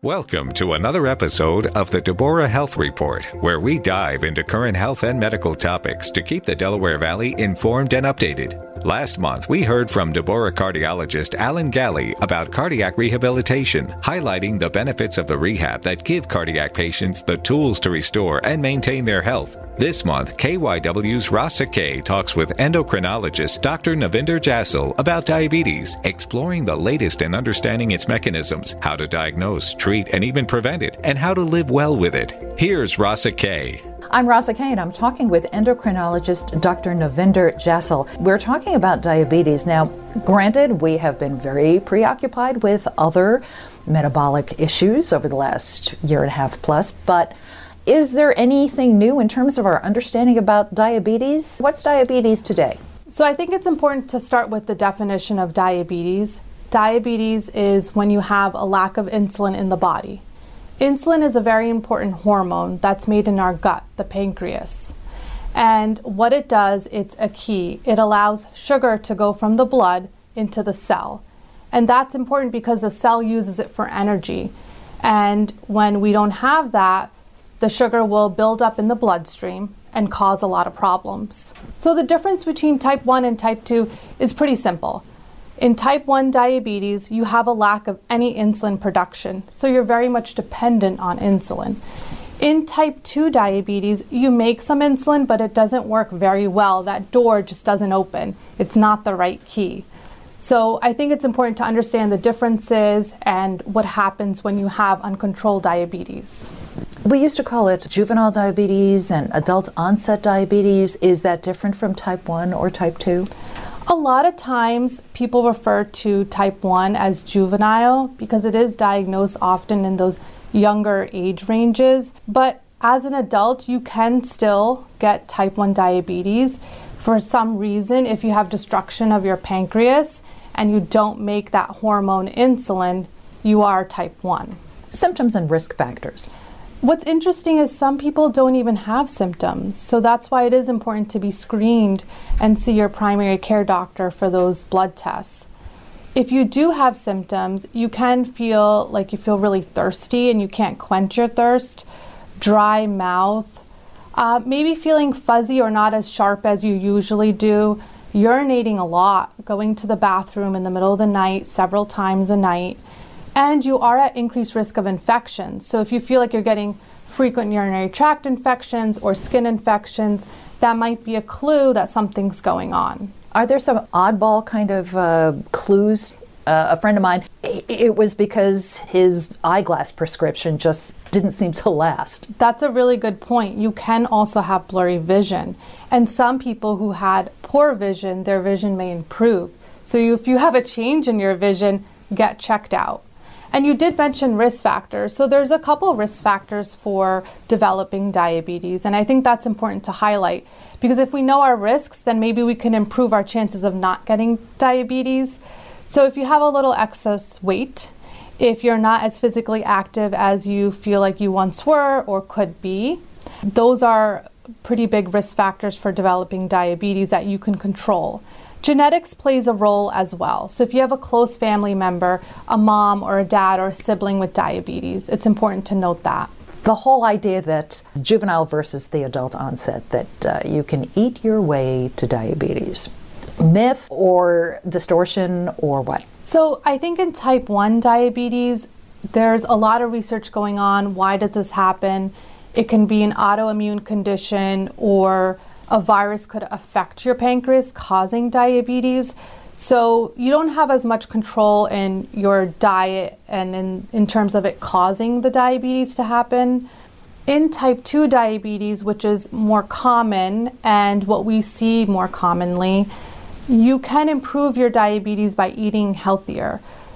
Welcome to another episode of the Deborah Health Report, where we dive into current health and medical topics to keep the Delaware Valley informed and updated. Last month, we heard from Deborah cardiologist Alan Galley about cardiac rehabilitation, highlighting the benefits of the rehab that give cardiac patients the tools to restore and maintain their health. This month, KYW's Rasa K talks with endocrinologist Dr. Navinder Jassal about diabetes, exploring the latest in understanding its mechanisms, how to diagnose, treat, and even prevent it, and how to live well with it. Here's Rasa K. I'm Rasa K, and I'm talking with endocrinologist Dr. Navinder Jassal. We're talking about diabetes. Now, granted, we have been very preoccupied with other metabolic issues over the last year and a half plus, but is there anything new in terms of our understanding about diabetes? What's diabetes today? So I think it's important to start with the definition of diabetes. Diabetes is when you have a lack of insulin in the body. Insulin is a very important hormone that's made in our gut, the pancreas. And what it does, it's a key. It allows sugar to go from the blood into the cell. And that's important because the cell uses it for energy. And when we don't have that, the sugar will build up in the bloodstream and cause a lot of problems. So the difference between type 1 and type 2 is pretty simple. In type 1 diabetes, you have a lack of any insulin production, so you're very much dependent on insulin. In type 2 diabetes, you make some insulin, but it doesn't work very well. That door just doesn't open. It's not the right key. So I think it's important to understand the differences and what happens when you have uncontrolled diabetes. We used to call it juvenile diabetes and adult onset diabetes. Is that different from type 1 or type 2? A lot of times people refer to type 1 as juvenile because it is diagnosed often in those younger age ranges. But as an adult, you can still get type 1 diabetes. For some reason, if you have destruction of your pancreas and you don't make that hormone insulin, you are type 1. Symptoms and risk factors. What's interesting is some people don't even have symptoms. So that's why it is important to be screened and see your primary care doctor for those blood tests. If you do have symptoms, you can feel like you feel really thirsty and you can't quench your thirst, dry mouth, maybe feeling fuzzy or not as sharp as you usually do, urinating a lot, going to the bathroom in the middle of the night several times a night. And you are at increased risk of infection. So if you feel like you're getting frequent urinary tract infections or skin infections, that might be a clue that something's going on. Are there some oddball kind of clues? A friend of mine, it was because his eyeglass prescription just didn't seem to last. That's a really good point. You can also have blurry vision. And some people who had poor vision, their vision may improve. So if you have a change in your vision, get checked out. And you did mention risk factors. So there's a couple risk factors for developing diabetes. And I think that's important to highlight because if we know our risks, then maybe we can improve our chances of not getting diabetes. So if you have a little excess weight, if you're not as physically active as you feel like you once were or could be, those are pretty big risk factors for developing diabetes that you can control. Genetics plays a role as well. So if you have a close family member, a mom or a dad or a sibling with diabetes, it's important to note that. The whole idea that juvenile versus the adult onset, that you can eat your way to diabetes. Myth or distortion or what? So I think in type 1 diabetes, there's a lot of research going on. Why does this happen? It can be an autoimmune condition or a virus could affect your pancreas, causing diabetes. So you don't have as much control in your diet and in terms of it causing the diabetes to happen. In type 2 diabetes, which is more common and what we see more commonly, you can improve your diabetes by eating healthier.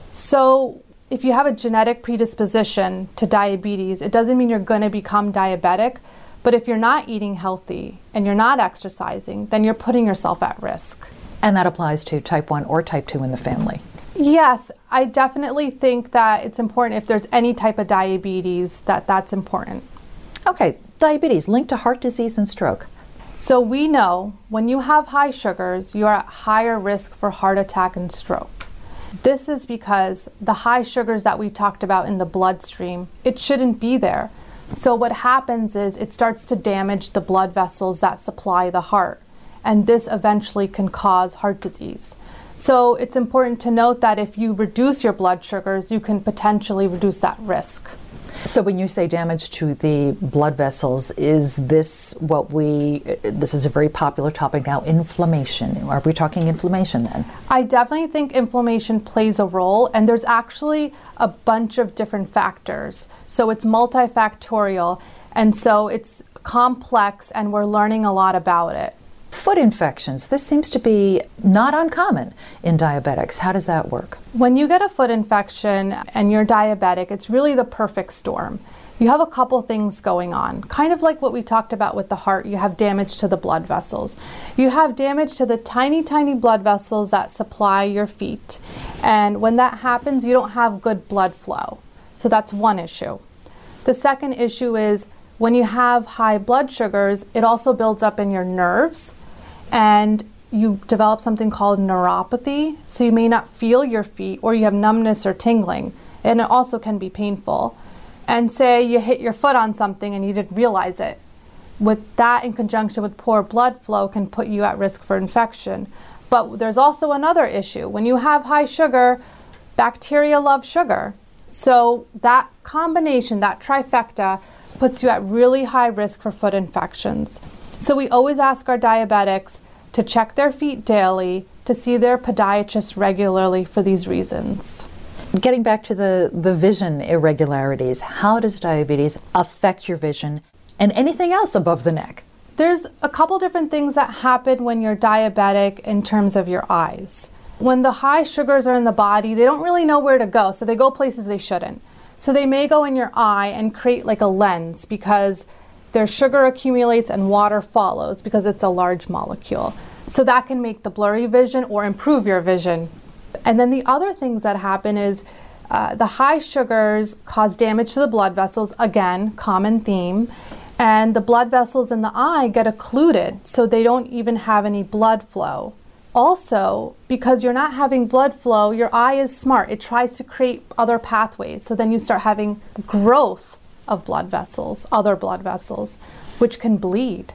So if you have a genetic predisposition to diabetes, it doesn't mean you're going to become diabetic. But if you're not eating healthy and you're not exercising, then you're putting yourself at risk. And that applies to type 1 or type 2 in the family? Yes, I definitely think that it's important if there's any type of diabetes that's important. Okay, diabetes linked to heart disease and stroke. So we know when you have high sugars, you are at higher risk for heart attack and stroke. This is because the high sugars that we talked about in the bloodstream, it shouldn't be there. So what happens is it starts to damage the blood vessels that supply the heart, and this eventually can cause heart disease. So it's important to note that if you reduce your blood sugars, you can potentially reduce that risk. So when you say damage to the blood vessels, is this this is a very popular topic now, inflammation. Are we talking inflammation then? I definitely think inflammation plays a role, and there's actually a bunch of different factors. So it's multifactorial, and so it's complex, and we're learning a lot about it. Foot infections. This seems to be not uncommon in diabetics. How does that work? When you get a foot infection and you're diabetic, it's really the perfect storm. You have a couple things going on. Kind of like what we talked about with the heart, you have damage to the blood vessels. You have damage to the tiny, tiny blood vessels that supply your feet. And when that happens, you don't have good blood flow. So that's one issue. The second issue is when you have high blood sugars, it also builds up in your nerves, and you develop something called neuropathy. So you may not feel your feet, or you have numbness or tingling, and it also can be painful. And say you hit your foot on something and you didn't realize it. With that, in conjunction with poor blood flow, can put you at risk for infection. But there's also another issue. When you have high sugar, bacteria love sugar. So that combination, that trifecta, puts you at really high risk for foot infections. So we always ask our diabetics to check their feet daily, to see their podiatrist regularly for these reasons. Getting back to the vision irregularities, how does diabetes affect your vision and anything else above the neck? There's a couple different things that happen when you're diabetic in terms of your eyes. When the high sugars are in the body, they don't really know where to go, so they go places they shouldn't. So they may go in your eye and create like a lens because their sugar accumulates and water follows because it's a large molecule. So that can make the blurry vision or improve your vision. And then the other things that happen is the high sugars cause damage to the blood vessels, again, common theme, and the blood vessels in the eye get occluded, so they don't even have any blood flow. Also, because you're not having blood flow, your eye is smart. It tries to create other pathways, so then you start having growth of blood vessels, other blood vessels, which can bleed.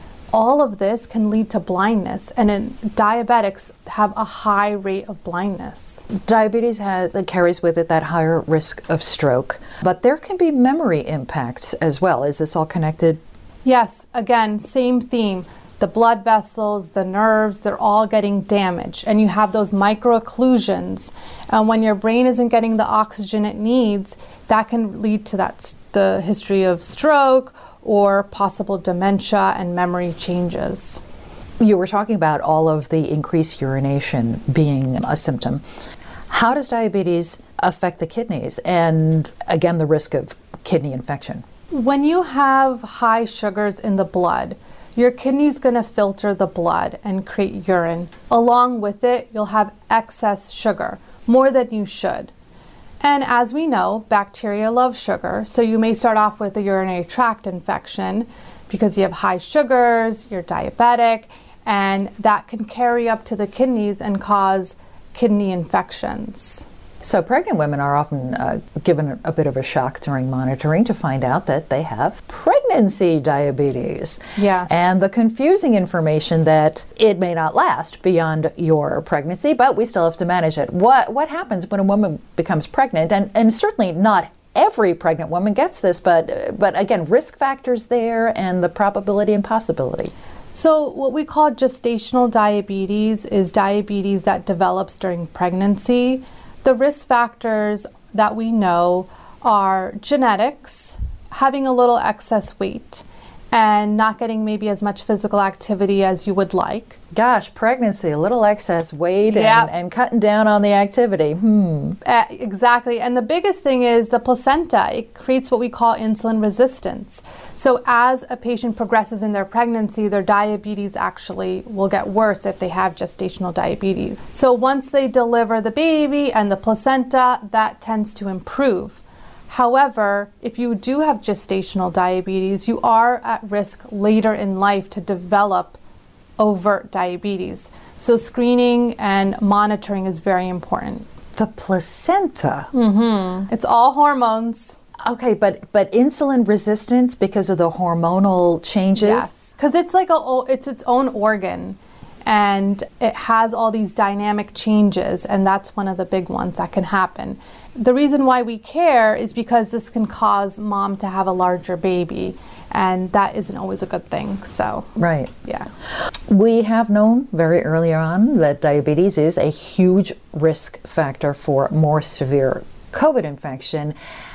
All of this can lead to blindness, and diabetics have a high rate of blindness. Diabetes carries with it that higher risk of stroke, but there can be memory impacts as well. Is this all connected? Yes, again, same theme. The blood vessels, the nerves, they're all getting damaged, and you have those micro-occlusions. And when your brain isn't getting the oxygen it needs, that can lead to the history of stroke or possible dementia and memory changes. You were talking about all of the increased urination being a symptom. How does diabetes affect the kidneys and, again, the risk of kidney infection? When you have high sugars in the blood, your kidney's going to filter the blood and create urine. Along with it, you'll have excess sugar, more than you should. And as we know, bacteria love sugar, so you may start off with a urinary tract infection because you have high sugars, you're diabetic, and that can carry up to the kidneys and cause kidney infections. So pregnant women are often given a bit of a shock during monitoring to find out that they have pregnancy diabetes. Yes. And the confusing information that it may not last beyond your pregnancy, but we still have to manage it. What happens when a woman becomes pregnant? And certainly not every pregnant woman gets this, but again, risk factors there and the probability and possibility. So what we call gestational diabetes is diabetes that develops during pregnancy. The risk factors that we know are genetics, having a little excess weight, and not getting maybe as much physical activity as you would like. Gosh, pregnancy, a little excess weight, Yep. and cutting down on the activity. Exactly. And the biggest thing is the placenta. It creates what we call insulin resistance. So as a patient progresses in their pregnancy, their diabetes actually will get worse if they have gestational diabetes. So once they deliver the baby and the placenta, that tends to improve. However, if you do have gestational diabetes, you are at risk later in life to develop overt diabetes. So screening and monitoring is very important. The placenta. It's all hormones. Okay, but insulin resistance because of the hormonal changes? Yes, because it's like it's its own organ, and it has all these dynamic changes, and that's one of the big ones that can happen. The reason why we care is because this can cause mom to have a larger baby, and that isn't always a good thing. So, right. Yeah. We have known very early on that diabetes is a huge risk factor for more severe COVID infection.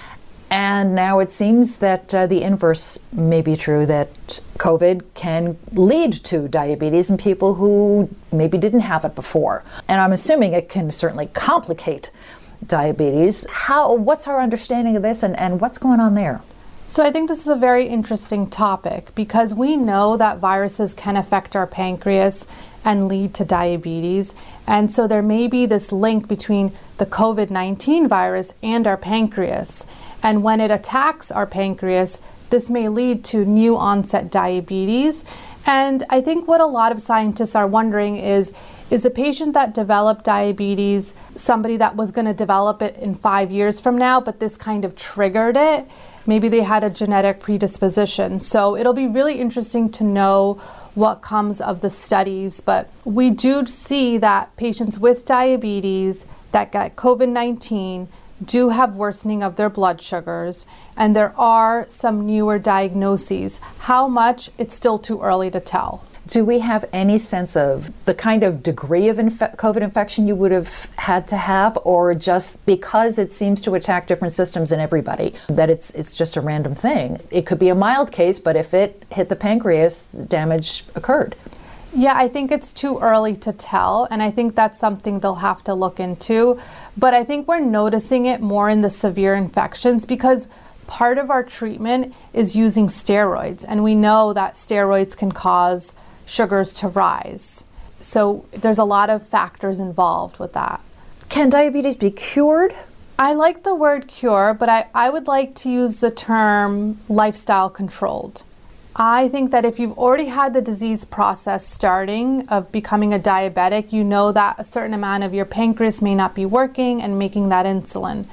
And now it seems that the inverse may be true, that COVID can lead to diabetes in people who maybe didn't have it before. And I'm assuming it can certainly complicate diabetes. What's our understanding of this, and what's going on there? So I think this is a very interesting topic because we know that viruses can affect our pancreas and lead to diabetes. And so there may be this link between the COVID-19 virus and our pancreas. And when it attacks our pancreas, this may lead to new onset diabetes. And I think what a lot of scientists are wondering is the patient that developed diabetes somebody that was going to develop it in 5 years from now, but this kind of triggered it? Maybe they had a genetic predisposition. So it'll be really interesting to know what comes of the studies. But we do see that patients with diabetes that get COVID-19 do have worsening of their blood sugars, and there are some newer diagnoses. How much? It's still too early to tell. Do we have any sense of the kind of degree of COVID infection you would have had to have, or just because it seems to attack different systems in everybody, that it's just a random thing? It could be a mild case, but if it hit the pancreas, damage occurred. Yeah, I think it's too early to tell, and I think that's something they'll have to look into. But I think we're noticing it more in the severe infections because part of our treatment is using steroids, and we know that steroids can cause sugars to rise. So there's a lot of factors involved with that. Can diabetes be cured? I like the word cure, but I would like to use the term lifestyle controlled. I think that if you've already had the disease process starting of becoming a diabetic, you know that a certain amount of your pancreas may not be working and making that insulin.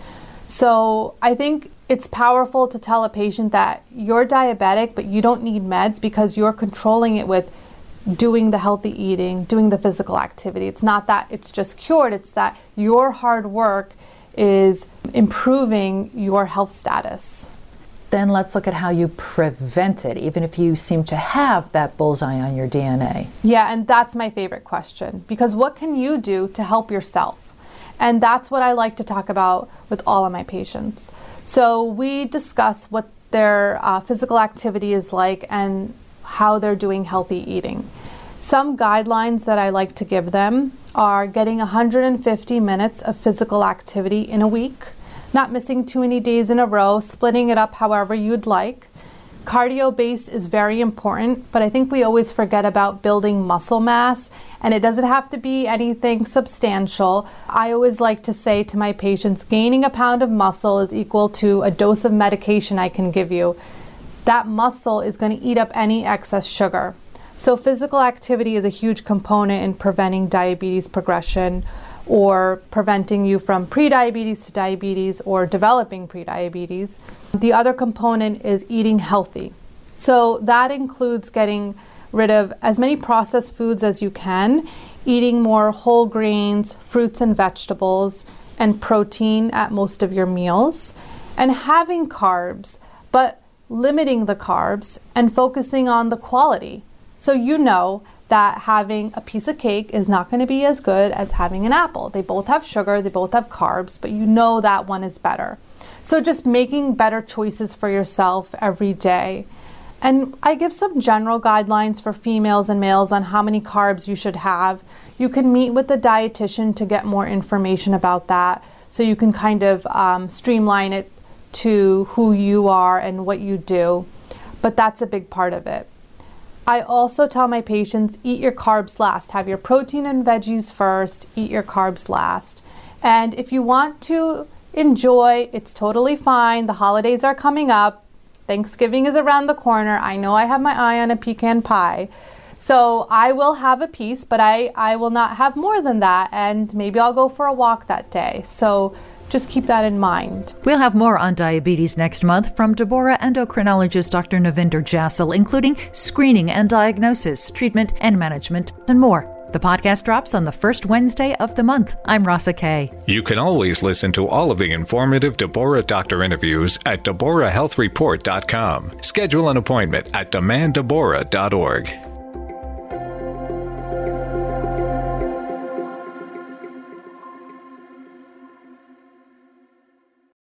So I think it's powerful to tell a patient that you're diabetic, but you don't need meds because you're controlling it with doing the healthy eating, doing the physical activity. It's not that it's just cured, it's that your hard work is improving your health status. Then let's look at how you prevent it, even if you seem to have that bullseye on your DNA. Yeah, and that's my favorite question, because what can you do to help yourself? And that's what I like to talk about with all of my patients. So we discuss what their physical activity is like and how they're doing healthy eating. Some guidelines that I like to give them are getting 150 minutes of physical activity in a week, not missing too many days in a row, splitting it up however you'd like. Cardio-based is very important, but I think we always forget about building muscle mass, and it doesn't have to be anything substantial. I always like to say to my patients, gaining a pound of muscle is equal to a dose of medication I can give you. That muscle is going to eat up any excess sugar. So physical activity is a huge component in preventing diabetes progression, or preventing you from prediabetes to diabetes or developing prediabetes. The other component is eating healthy. So that includes getting rid of as many processed foods as you can, eating more whole grains, fruits and vegetables, and protein at most of your meals, and having carbs, but limiting the carbs and focusing on the quality. So you know that having a piece of cake is not going to be as good as having an apple. They both have sugar, they both have carbs, but you know that one is better. So just making better choices for yourself every day. And I give some general guidelines for females and males on how many carbs you should have. You can meet with the dietitian to get more information about that, so you can kind of streamline it to who you are and what you do. But that's a big part of it. I also tell my patients, eat your carbs last. Have your protein and veggies first, eat your carbs last. And if you want to enjoy, it's totally fine. The holidays are coming up. Thanksgiving is around the corner. I know I have my eye on a pecan pie. So I will have a piece, but I will not have more than that, and maybe I'll go for a walk that day. So just keep that in mind. We'll have more on diabetes next month from Deborah endocrinologist Dr. Navinder Jassal, including screening and diagnosis, treatment and management, and more. The podcast drops on the first Wednesday of the month. I'm Rasa Kay. You can always listen to all of the informative Deborah Doctor interviews at DeborahHealthReport.com. Schedule an appointment at DemandDeborah.org.